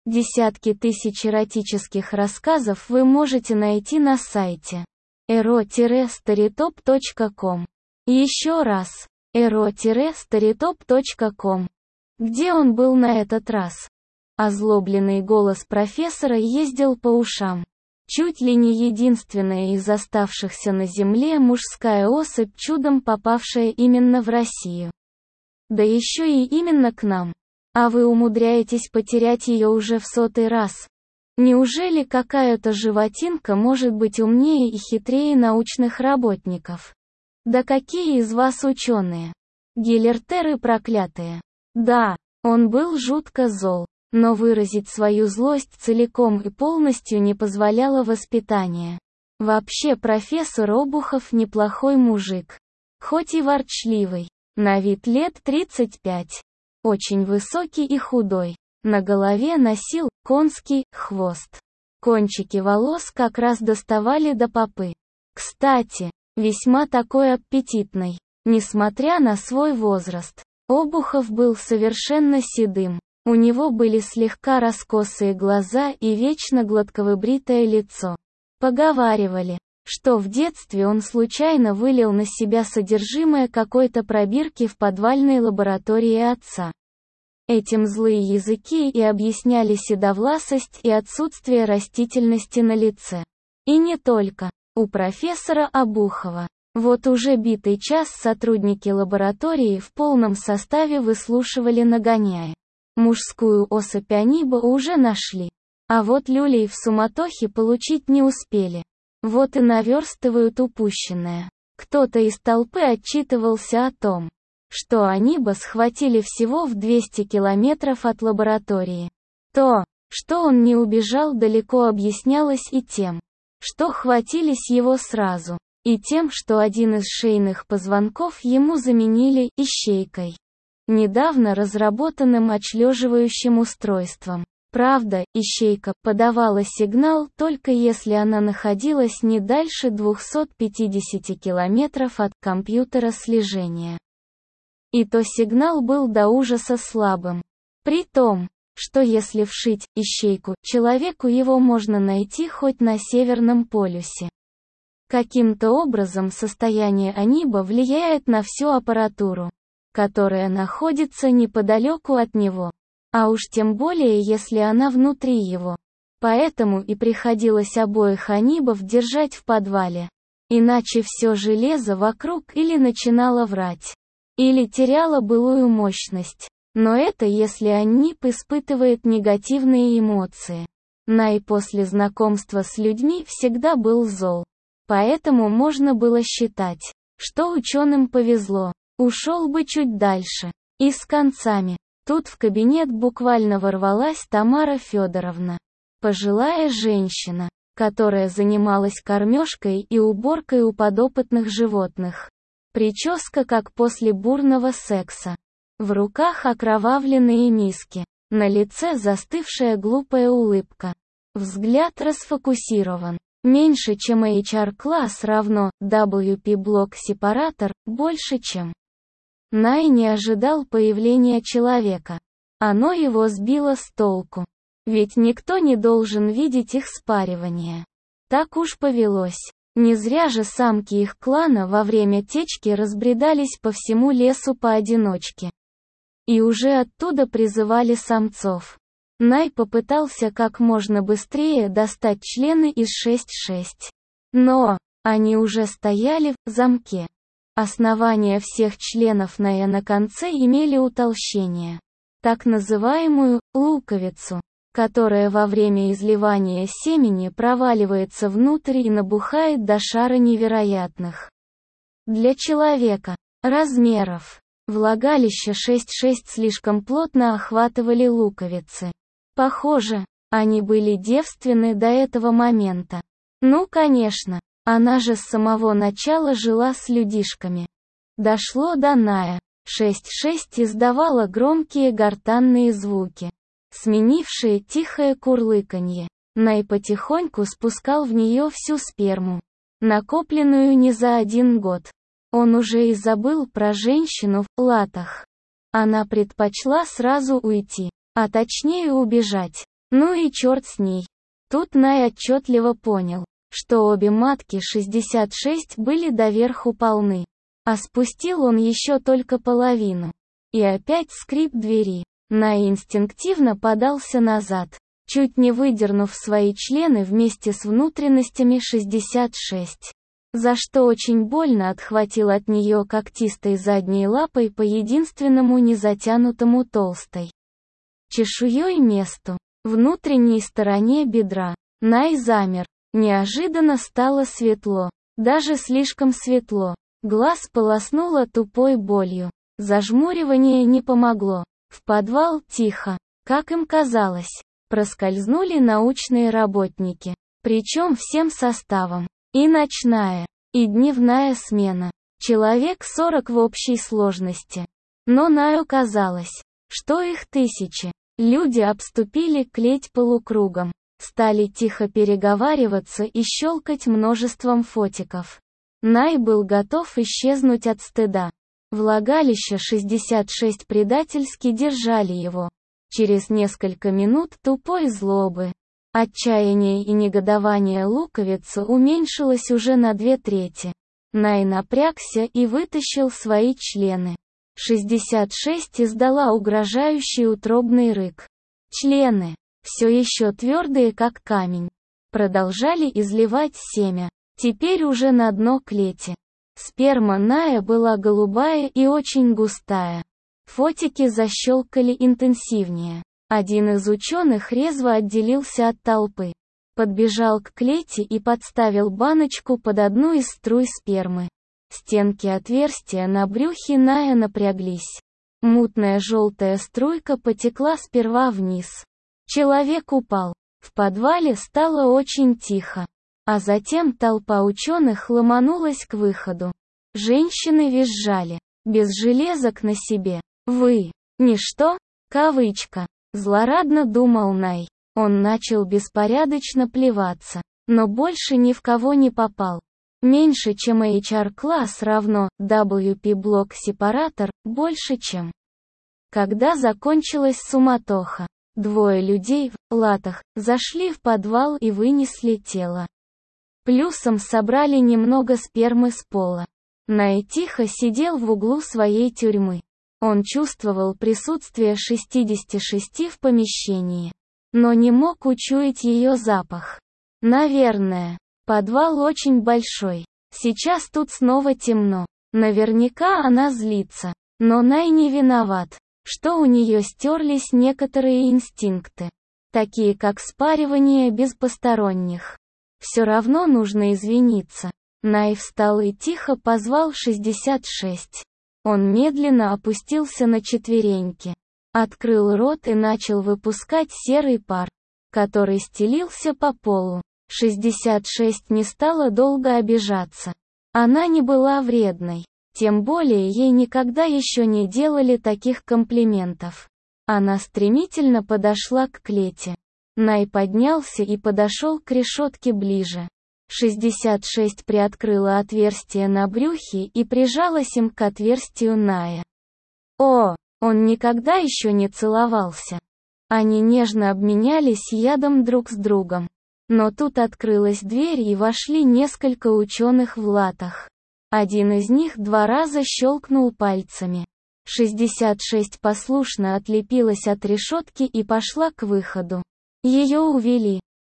Десятки тысяч эротических рассказов вы можете найти на сайте ero-storytop.com. Еще раз, ero-storytop.com. Где он был на этот раз? Озлобленный голос профессора ездил по ушам. Чуть ли не единственная из оставшихся на Земле мужская особь, чудом попавшая именно в Россию. Да еще и именно к нам. А вы умудряетесь потерять ее уже в 100-й раз. Неужели какая-то животинка может быть умнее и хитрее научных работников? Да какие из вас ученые? Гилертеры проклятые. Да, он был жутко зол, но выразить свою злость целиком и полностью не позволяло воспитание. Вообще профессор Обухов неплохой мужик. Хоть и ворчливый, на вид лет 35. Очень высокий и худой. На голове носил конский хвост. Кончики волос как раз доставали до попы. Кстати, весьма такой аппетитный. Несмотря на свой возраст, Обухов был совершенно седым. У него были слегка раскосые глаза и вечно гладковыбритое лицо. Поговаривали, что в детстве он случайно вылил на себя содержимое какой-то пробирки в подвальной лаборатории отца. Этим злые языки и объясняли седовласость и отсутствие растительности на лице. И не только. У профессора Обухова. Вот уже битый час сотрудники лаборатории в полном составе выслушивали нагоняя. Мужскую особь Аниба уже нашли. А вот люлей в суматохе получить не успели. Вот и наверстывают упущенное. Кто-то из толпы отчитывался о том, что Аниба схватили всего в 200 километров от лаборатории. То, что он не убежал далеко, объяснялось и тем, что хватились его сразу, и тем, что один из шейных позвонков ему заменили ищейкой, недавно разработанным отшлеживающим устройством. Правда, ищейка подавала сигнал только если она находилась не дальше 250 километров от компьютера слежения. И то сигнал был до ужаса слабым. При том, что если вшить ищейку человеку, его можно найти хоть на Северном полюсе. Каким-то образом состояние Аниба влияет на всю аппаратуру, которая находится неподалеку от него. А уж тем более, если она внутри его. Поэтому и приходилось обоих Анибов держать в подвале. Иначе все железо вокруг или начинало врать, или теряло былую мощность. Но это если Аниб испытывает негативные эмоции. Най после знакомства с людьми всегда был зол. Поэтому можно было считать, что ученым повезло. Ушел бы чуть дальше. И с концами. Тут в кабинет буквально ворвалась Тамара Федоровна. Пожилая женщина, которая занималась кормежкой и уборкой у подопытных животных. Прическа как после бурного секса. В руках окровавленные миски. На лице застывшая глупая улыбка. Взгляд расфокусирован. Меньше чем HR-класс равно WP-блок-сепаратор, больше чем. Най не ожидал появления человека. Оно его сбило с толку. Ведь никто не должен видеть их спаривание. Так уж повелось. Не зря же самки их клана во время течки разбредались по всему лесу поодиночке. И уже оттуда призывали самцов. Най попытался как можно быстрее достать члены из 6-6. Но они уже стояли в замке. Основания всех членов Ная на конце имели утолщение. Так называемую луковицу, которая во время изливания семени проваливается внутрь и набухает до шара невероятных для человека размеров. Влагалища 6-6 слишком плотно охватывали луковицы. Похоже, они были девственны до этого момента. Ну конечно. Она же с самого начала жила с людишками. Дошло до Ная. 6-6 издавала громкие гортанные звуки, сменившие тихое курлыканье. Най потихоньку спускал в нее всю сперму, накопленную не за 1 год. Он уже и забыл про женщину в латах. Она предпочла сразу уйти, а точнее убежать. Ну и черт с ней. Тут Най отчетливо понял, что обе матки 66 были доверху полны. А спустил он еще только половину. И опять скрип двери. Най инстинктивно подался назад, чуть не выдернув свои члены вместе с внутренностями 66. За что очень больно отхватил от нее когтистой задней лапой по единственному незатянутому толстой чешуей месту, внутренней стороне бедра. Най замер. Неожиданно стало светло. Даже слишком светло. Глаз полоснуло тупой болью. Зажмуривание не помогло. В подвал тихо, как им казалось, проскользнули научные работники. Причем всем составом. И ночная, и дневная смена. Человек 40 в общей сложности. Но Наю казалось, что их тысячи. Люди обступили клеть полукругом. Стали тихо переговариваться и щелкать множеством фотиков. Най был готов исчезнуть от стыда. Влагалище 66 предательски держали его. Через несколько минут тупой злобы, отчаяния и негодования луковица уменьшилось уже на 2/3. Най напрягся и вытащил свои члены. 66 издала угрожающий утробный рык. Члены, все еще твердые как камень, продолжали изливать семя, теперь уже на дно клети. Сперма Ная была голубая и очень густая. Фотики защелкали интенсивнее. Один из ученых резво отделился от толпы. Подбежал к клети и подставил баночку под одну из струй спермы. Стенки отверстия на брюхе Ная напряглись. Мутная желтая струйка потекла сперва вниз. Человек упал. В подвале стало очень тихо. А затем толпа ученых ломанулась к выходу. Женщины визжали. Без железок на себе. «Вы, ничто?» Кавычка. Злорадно думал Най. Он начал беспорядочно плеваться. Но больше ни в кого не попал. Меньше чем HR-класс равно WP-блок-сепаратор, больше чем. Когда закончилась суматоха, двое людей в латах зашли в подвал и вынесли тело. Плюсом собрали немного спермы с пола. Най тихо сидел в углу своей тюрьмы. Он чувствовал присутствие 66 в помещении, но не мог учуять ее запах. Наверное, подвал очень большой. Сейчас тут снова темно. Наверняка она злится. Но Най не виноват, что у нее стерлись некоторые инстинкты, такие как спаривание без посторонних. Все равно нужно извиниться. Най встал и тихо позвал 66. Он медленно опустился на четвереньки, открыл рот и начал выпускать серый пар, который стелился по полу. 66 не стала долго обижаться. Она не была вредной. Тем более ей никогда еще не делали таких комплиментов. Она стремительно подошла к клете. Най поднялся и подошел к решетке ближе. 66 приоткрыла отверстие на брюхе и прижалась им к отверстию Ная. О, он никогда еще не целовался. Они нежно обменялись ядом друг с другом. Но тут открылась дверь и вошли несколько ученых в латах. Один из них 2 раза щелкнул пальцами. 66 послушно отлепилась от решетки и пошла к выходу. Ее увели.